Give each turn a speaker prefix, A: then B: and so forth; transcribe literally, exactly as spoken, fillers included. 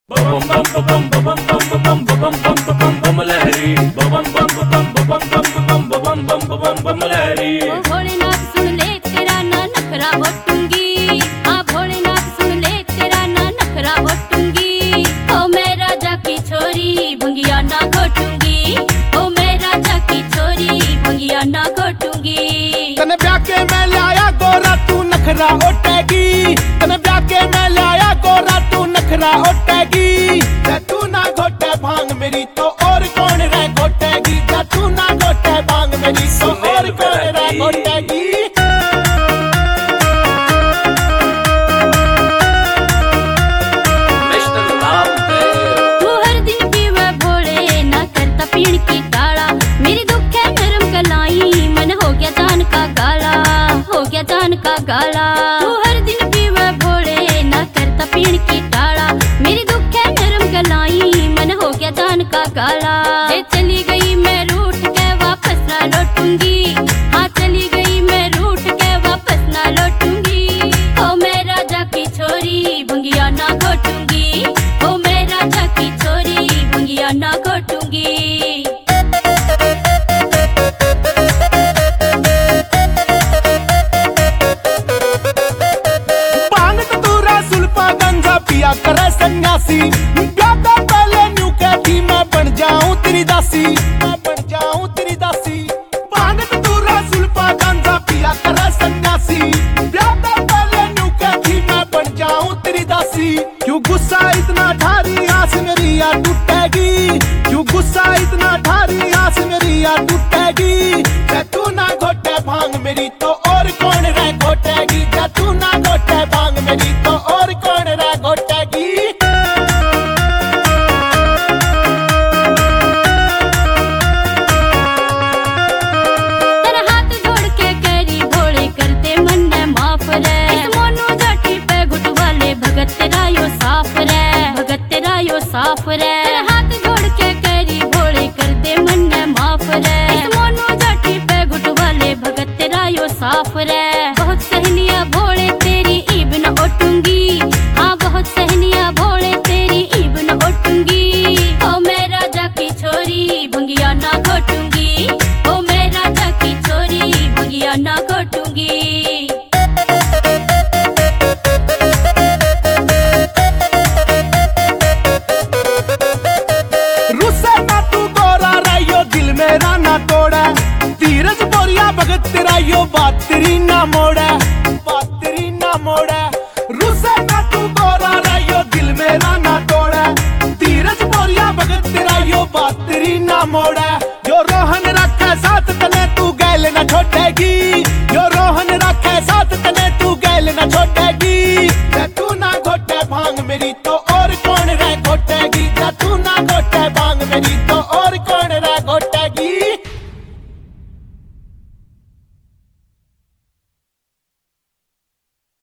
A: बम बम बम बम बम बम बम बम बम बम लहरी बम बम बम बम बम बम बम बम बम लहरी।
B: ओ भोलेनाथ सुन ले तेरा ना नखरा होटूंगी, हाँ भोलेनाथ सुन ले तेरा ना नखरा होटूंगी। ओ मैं राजा की छोरी भंगिया ना घोटूंगी, ओ मैं राजा की छोरी भंगिया ना घोटूंगी।
C: तने ब्याह के मैं लाया गोरा तू नखरा ओटेगी, तने ब्याह के मैं लाया गोरा तू नखरा ओटेगी। तू ना घोटे भांग मेरी तो और कौन रह घोटेगी, तू ना घोटे भांग मेरी तो और कौन रह घोटेगी।
B: तू हर दिन पीवे भोले ना करता पीण की टाला, मेरी दुख है नरम कलाई मन हो गया जान का गाला, हो गया जान का गाला। तू हर दिन पीवे भोले ना करता पीण की टाला, मेरी दुख है नरम कलाई मन हो गया जान का गाला। जे चली गई मैं रूठ के वापस ना लौटूंगी, हाँ चली गई मैं रूठ के वापस ना लौटूंगी। ओ मैं राजा की छोरी भंगिया ना घोटूंगी, ओ मैं राजा की छोरी भंगिया ना घोटूंगी।
C: भांग धतूरा सुल्फा गांजा पिया करे सन्यासी, गाता पहले न्यू कहती मैं बन जाऊं तेरी दासी, मैं बन जाऊं तेरी दासी। भांग धतूरा सुल्फा गांजा पिया करे सन्यासी, गाता पहले न्यू कहती मैं बन जाऊं तेरी दासी। क्यों गुस्सा इतना ठारी आस मेरी यार टूटेगी, क्यों गुस्सा इतना ठारी आस मेरी यार टूटेगी। तू ना घोटे भांग मेरी तो और कौन रह घोटेगी, तू ना घोटे भांग मेरी तो और कौन रह घोटेगी।
B: तेरा हाथ जोड़ के करी भोले करते मन ने माफ रे, इस मोनू जाटी पे घुट वाले भगत तेरा यो साफ रे, भगत तेरा यो साफ रे। तेरा हाथ जोड़ के करी भोले करते मन ने माफ रे, इस मोनू जाटी पे घुट वाले भगत तेरा यो साफ रे। बहुत सहनिया भोले तेरी ईब न ओटूंगी, हाँ बहुत सहनिया भोले तेरी ईब न ओटूंगी। ओ मैं राजा की छोरी भंगिया ना घोटूंगी, ओ मैं राजा की छोरी भंगिया ना घोटूंगी।
C: रुस्से ना तू गोरा रहियो दिल मेरा ना तोड़ा, धीरज बोरिया भगत तेरा यो बात तेरी ना मोड़ा, बात तेरी ना मोड़ा। रुस्से ना तू गोरा रहियो दिल मेरा ना तोड़ा, धीरज बोरिया भगत तेरा यो बात तेरी ना मोड़ा।